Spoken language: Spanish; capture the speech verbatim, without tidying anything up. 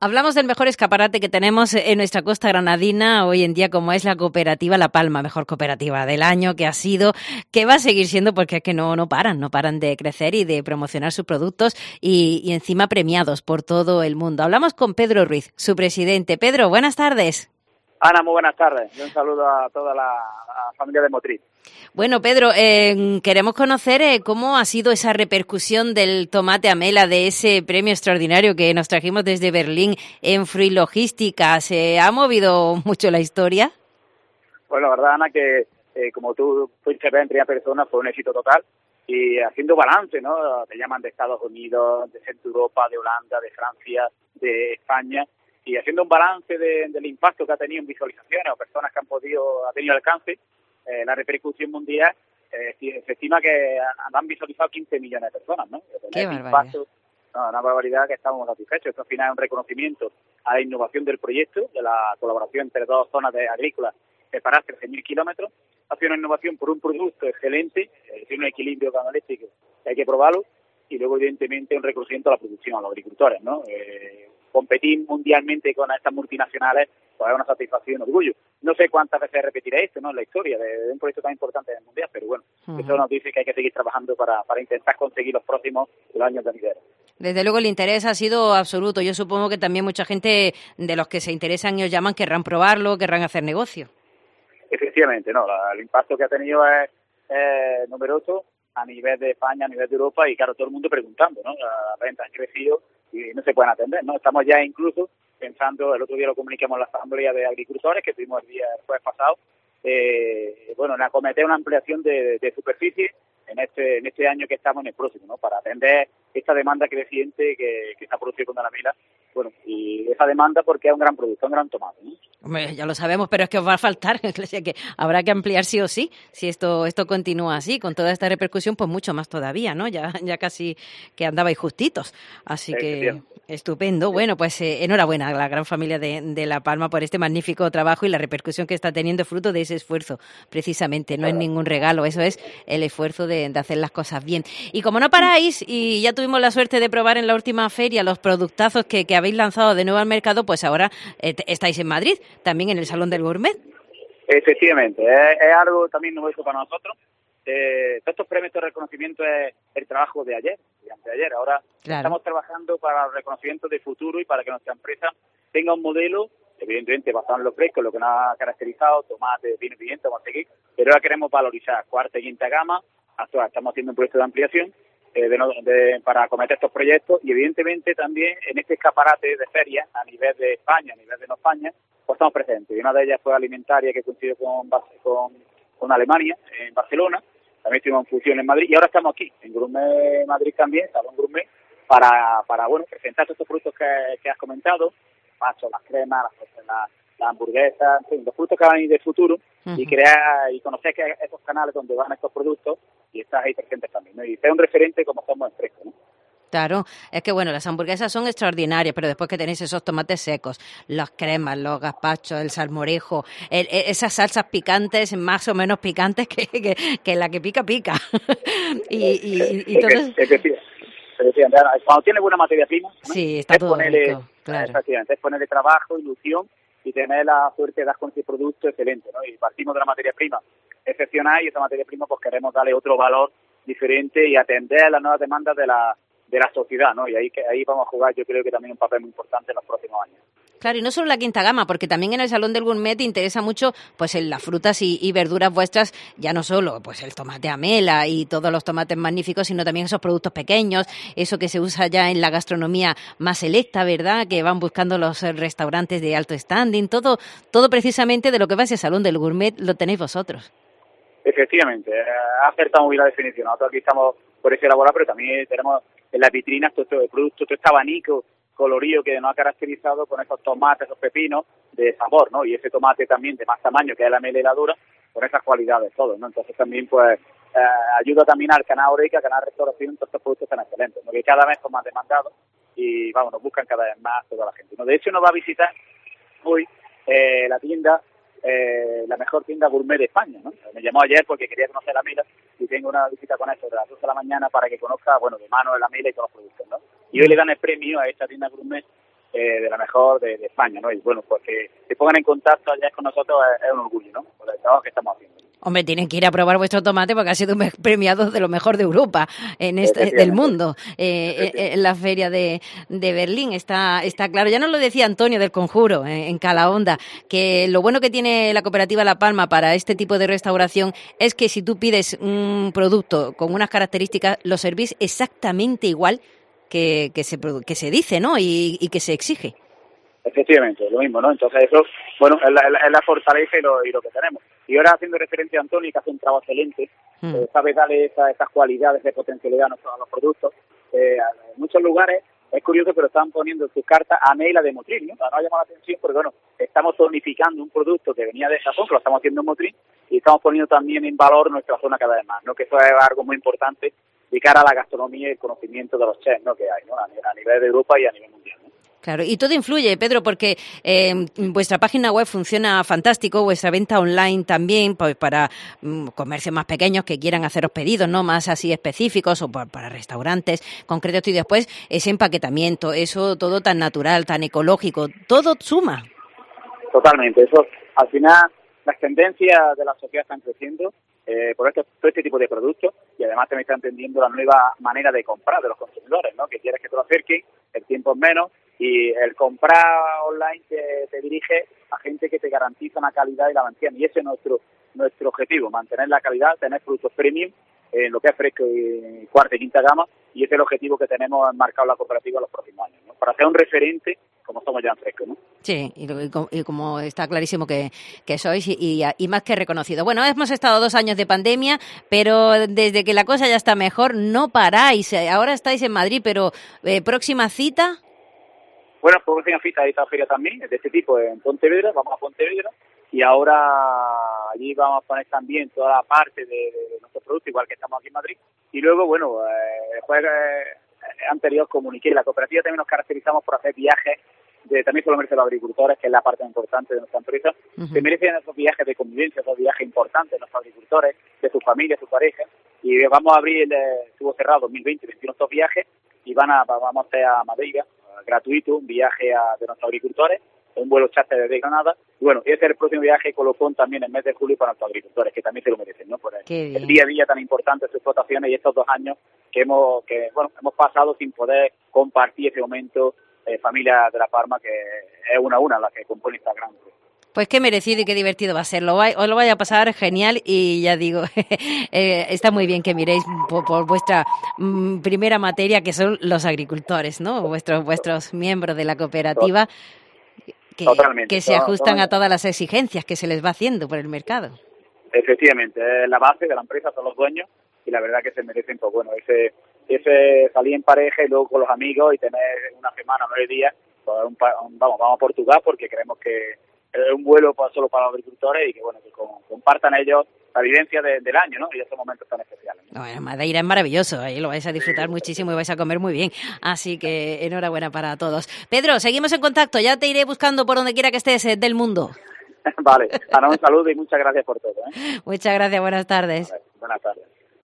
Hablamos del mejor escaparate que tenemos en nuestra costa granadina hoy en día, como es la cooperativa La Palma, mejor cooperativa del año que ha sido, que va a seguir siendo, porque es que no, no paran, no paran de crecer y de promocionar sus productos y, y encima premiados por todo el mundo. Hablamos con Pedro Ruiz, su presidente. Pedro, buenas tardes. Ana, muy buenas tardes. Un saludo a toda la a familia de Motriz. Bueno, Pedro, eh, queremos conocer eh, cómo ha sido esa repercusión del tomate Amela, de ese premio extraordinario que nos trajimos desde Berlín en Fruit Logística. ¿Se ha movido mucho la historia? Pues la verdad, Ana, que eh, como tú fuiste en primera persona, fue un éxito total. Y haciendo balance, ¿no? Te llaman de Estados Unidos, de Centro Europa, de Holanda, de Francia, de España. Y haciendo un balance de, del impacto que ha tenido en visualizaciones o personas que han podido, ha tenido alcance, eh, la repercusión mundial, eh, se estima que han visualizado quince millones de personas, ¿no? Qué barbaridad. Impacto, no, una barbaridad que estamos satisfechos. Esto al final es un reconocimiento a la innovación del proyecto, de la colaboración entre dos zonas de agrícolas separadas trece mil kilómetros. Ha sido una innovación por un producto excelente, eh, tiene un equilibrio canoléctrico que hay que probarlo, y luego evidentemente un reconocimiento a la producción, a los agricultores, ¿no? Eh, competir mundialmente con estas multinacionales pues es una satisfacción y un orgullo. No sé cuántas veces repetiré esto, ¿no? En la historia de, de un proyecto tan importante en el mundial, pero bueno, uh-huh. Eso nos dice que hay que seguir trabajando para, para intentar conseguir los próximos los años venideros. Desde luego el interés ha sido absoluto. Yo supongo que también mucha gente de los que se interesan y os llaman querrán probarlo, querrán hacer negocio. Efectivamente, no, la, el impacto que ha tenido es, es numeroso a nivel de España, a nivel de Europa, y claro, todo el mundo preguntando, ¿no? Las ventas han crecido y no se pueden atender, ¿no? Estamos ya incluso pensando, el otro día lo comunicamos en la Asamblea de Agricultores, que tuvimos el día el jueves pasado, eh, bueno, en acometer una ampliación de, de superficie en este en este año que estamos en el próximo, ¿no? Para atender esta demanda creciente que, que está produciendo con la Amela. Bueno, y esa demanda porque es un gran producto, un gran tomate, ¿no? Hombre, ya lo sabemos, pero es que os va a faltar, o sea que habrá que ampliar sí o sí, si esto esto continúa así, con toda esta repercusión, pues mucho más todavía, ¿no? Ya ya casi que andabais justitos, así sí, que bien. Estupendo. Sí. Bueno, pues eh, enhorabuena a la gran familia de, de La Palma por este magnífico trabajo y la repercusión que está teniendo, fruto de ese esfuerzo, precisamente, no claro. Es ningún regalo, eso es el esfuerzo de, de hacer las cosas bien. Y como no paráis, y ya tuvimos la suerte de probar en la última feria los productazos que, que habéis lanzado de nuevo al mercado, pues ahora eh, estáis en Madrid, también en el Salón del Gourmet. Efectivamente, es, es algo también nuevo para nosotros. Eh, todos estos premios de reconocimiento es el trabajo de ayer, de anteayer. Ahora claro. Estamos trabajando para el reconocimiento de futuro y para que nuestra empresa tenga un modelo, evidentemente basado en los frescos, lo que nos ha caracterizado, tomate, vino y pimienta, vamos a seguir, pero ahora queremos valorizar cuarta y quinta gama. Hasta estamos haciendo un proyecto de ampliación eh, de, de, para acometer estos proyectos, y evidentemente también en este escaparate de ferias a nivel de España, a nivel de no España, pues estamos presentes. Y una de ellas fue alimentaria, que coincidió con, con, con Alemania, en Barcelona. También estuvimos en fusión en Madrid y ahora estamos aquí, en Gourmet Madrid también, Salón Gourmet, para, para bueno, presentar todos estos productos que, que has comentado, pacho, las cremas, las, las, las hamburguesas, en fin, los productos que van a ir del futuro, uh-huh. y crear y conocer que estos canales donde van estos productos y estás ahí presentes también, ¿no? Y ser un referente como somos en Fresco, ¿no? Claro, es que bueno, las hamburguesas son extraordinarias, pero después que tenéis esos tomates secos, las cremas, los gazpachos, el salmorejo, el, esas salsas picantes, más o menos picantes que, que, que la que pica, pica. y, y, y todo eso. Es decir, cuando tiene buena materia prima, ¿no? Sí, está todo ponerle, rico, claro. Exactamente, es ponerle trabajo, ilusión y tener la suerte de dar con ese producto excelente, ¿no? Y partimos de la materia prima excepcional, y esa materia prima pues queremos darle otro valor diferente y atender a las nuevas demandas de la de la sociedad, ¿no? Y ahí que ahí vamos a jugar, yo creo que también un papel muy importante en los próximos años. Claro, y no solo la quinta gama, porque también en el Salón del Gourmet te interesa mucho pues en las frutas y, y verduras vuestras, ya no solo pues el tomate Amela y todos los tomates magníficos, sino también esos productos pequeños, eso que se usa ya en la gastronomía más selecta, ¿verdad? Que van buscando los restaurantes de alto standing, todo todo precisamente de lo que va a ese Salón del Gourmet lo tenéis vosotros. Efectivamente, eh, ha acertado muy la definición. Nosotros aquí estamos por ese elaborar, pero también tenemos en las vitrinas todo este producto, todo este abanico colorido que nos ha caracterizado con esos tomates, esos pepinos de sabor, ¿no? Y ese tomate también de más tamaño, que es la meladura, con esas cualidades todos, ¿no? Entonces también, pues, eh, ayuda también al canal Oreca, al canal Restauración, todos estos productos tan excelentes, ¿no? Que cada vez son más demandados y, vamos, nos buscan cada vez más toda la gente, ¿no? De hecho, nos va a visitar hoy eh, la tienda, eh, la mejor tienda gourmet de España, ¿no? Me llamó ayer porque quería conocer la Mela y tengo una visita con eso de las doce de la mañana para que conozca, bueno, de mano de la Mela y todos los productos, ¿no? Y hoy le dan el premio a esta tienda gourmet eh, de la mejor de, de España, ¿no? Y bueno, pues que se pongan en contacto allá con nosotros es, es un orgullo, ¿no? Por el trabajo que estamos haciendo. Hombre, tienen que ir a probar vuestro tomate porque ha sido premiado de lo mejor de Europa, en este, del mundo, eh, en la feria de, de Berlín. Está, está claro. Ya nos lo decía Antonio del Conjuro, en, en Calahonda, que lo bueno que tiene la cooperativa La Palma para este tipo de restauración es que si tú pides un producto con unas características, lo servís exactamente igual que, que, se, que se dice, ¿no? Y, y que se exige. Efectivamente, lo mismo, ¿no? Entonces eso, bueno, es la, es la fortaleza y lo, y lo que tenemos. Y ahora haciendo referencia a Antonio, que hace un trabajo excelente, mm. eh, sabe darle esa, esas cualidades de potencialidad a, nuestros, a los productos. Eh, en muchos lugares, es curioso, pero están poniendo en sus cartas Amela de Motril, ¿no? Para no llamar la atención, porque bueno, estamos tonificando un producto que venía de Japón, que lo estamos haciendo en Motril, y estamos poniendo también en valor nuestra zona cada vez más, ¿no? Que eso es algo muy importante de cara a la gastronomía y el conocimiento de los chefs, ¿no? Que hay, ¿no? A, a nivel de Europa y a nivel mundial, ¿no? Claro, y todo influye, Pedro, porque eh, vuestra página web funciona fantástico, vuestra venta online también, pues para mm, comercios más pequeños que quieran haceros pedidos, ¿no? Más así específicos, o para, para restaurantes concretos, y después ese empaquetamiento, eso todo tan natural, tan ecológico, todo suma. Totalmente, eso al final las tendencias de la sociedad están creciendo eh, por este, todo este tipo de productos, y además también está entendiendo la nueva manera de comprar de los consumidores, ¿no? Que quieres que te lo acerquen, el tiempo es menos, y el comprar online te, te dirige a gente que te garantiza una calidad y la mantiene, y ese es nuestro nuestro objetivo, mantener la calidad, tener productos premium en lo que es fresco y cuarta y quinta gama, y ese es el objetivo que tenemos marcado la cooperativa los próximos años, ¿no? Para ser un referente como somos ya en fresco, ¿no? Sí, y, y como está clarísimo que, que sois, y, y, y más que reconocido. Bueno, hemos estado dos años de pandemia, pero desde que la cosa ya está mejor, no paráis. Ahora estáis en Madrid, pero eh, ¿próxima cita? Bueno, próxima cita de esta feria también, de este tipo, en Pontevedra, vamos a Pontevedra, y ahora allí vamos a poner también toda la parte de, de nuestros productos, igual que estamos aquí en Madrid. Y luego, bueno, eh, después eh, anterior comuniqué, la cooperativa también nos caracterizamos por hacer viajes, de, también se lo merecen los agricultores, que es la parte importante de nuestra empresa. Uh-huh. Se merecen esos viajes de convivencia, esos viajes importantes de nuestros agricultores, de sus familias, sus parejas, y vamos a abrir, eh, estuvo cerrado dos mil veinte, veintiuno estos viajes, y van a, vamos a hacer a Madeira, gratuito, un viaje a, de nuestros agricultores, un vuelo charter desde Granada, y bueno, ese es el próximo viaje Colofón también en el mes de julio para nuestros agricultores, que también se lo merecen, ¿no? Por el, el día a día tan importante de sus explotaciones y estos dos años que hemos, que bueno, hemos pasado sin poder compartir ese momento, eh, familia de La Palma, que es una a una la que compone esta gran grupo. Pues qué merecido y qué divertido va a ser. Lo va, os lo vaya a pasar genial, y ya digo, eh, está muy bien que miréis por, por vuestra mm, primera materia, que son los agricultores, ¿no? Vuestros vuestros miembros de la cooperativa, que, que se ajustan a todas las exigencias que se les va haciendo por el mercado. Efectivamente, es la base de la empresa, son los dueños, y la verdad que se merecen, pues bueno, ese, ese salir en pareja y luego con los amigos y tener una semana, nueve días, pues un, un, vamos, vamos a Portugal porque creemos que es un vuelo para, solo para los agricultores, y que bueno, que compartan ellos la vivencia de, del año, ¿no? Y esos momentos tan especiales, ¿no? Bueno, Madeira es maravilloso, ahí lo vais a disfrutar sí, muchísimo y vais a comer muy bien, así que enhorabuena para todos. Pedro, seguimos en contacto, ya te iré buscando por donde quiera que estés eh, del mundo. Vale, Ana, un saludo y muchas gracias por todo, ¿eh? Muchas gracias, buenas tardes. Vale, buenas tardes.